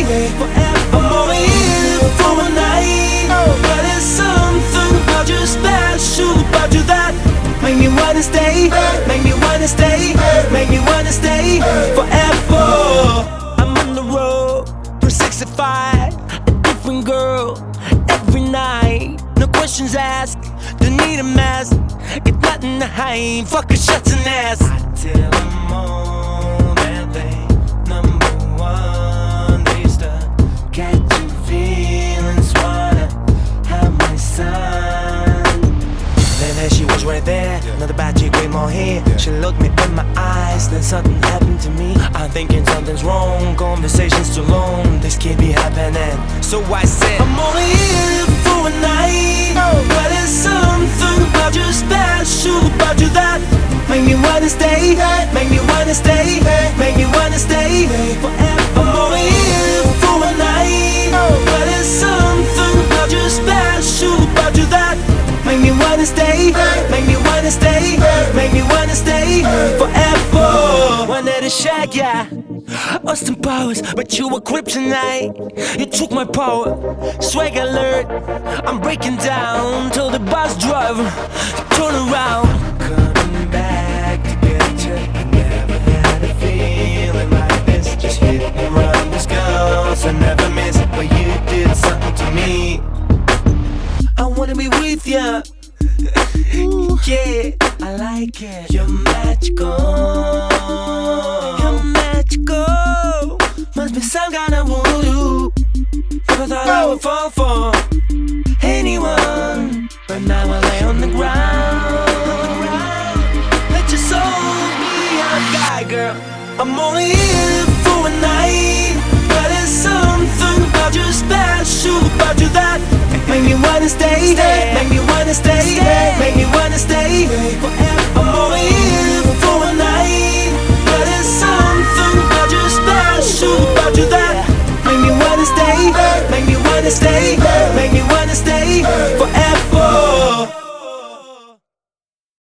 forever. I'm only here for a night, but there's something about you special, about you that make me wanna stay, make me wanna stay, make me wanna stay forever. I'm on the road for 65, a different girl every night. No questions asked, don't need a mask. Got nothing to hide, fuck a shots and ass. I tell them all that they number one. They used to catch you feelings, wanna have my son. Then she was right there, another bad chick with more hair. She looked me in my eyes, then something happened to me. I'm thinking something's wrong, conversation's too long, this can't be happening. So I said, I'm only here for a night, but there's something about you special, about you that make me wanna stay, make me wanna stay, make me wanna stay forever. I'm only here for a night, but there's something about you special, about you that make me wanna stay, make me wanna stay, make me wanna stay forever. Wanted to shag, yeah, Austin Powers, but you were kryptonite. You took my power, swag alert. I'm breaking down, till the bus driver turn around. Coming back to get you. Never had a feeling like this. Just hit and run this girl, so never miss. But you did something to me. I wanna be with ya. Yeah, I like it. You're magical. You're magical. Must be some kind of voodoo. Never thought I would fall for anyone, but now I lay on the ground. Let your soul be a guy, girl. I'm only here for a night, but there's something about you special, about you that make me wanna stay, make me wanna stay,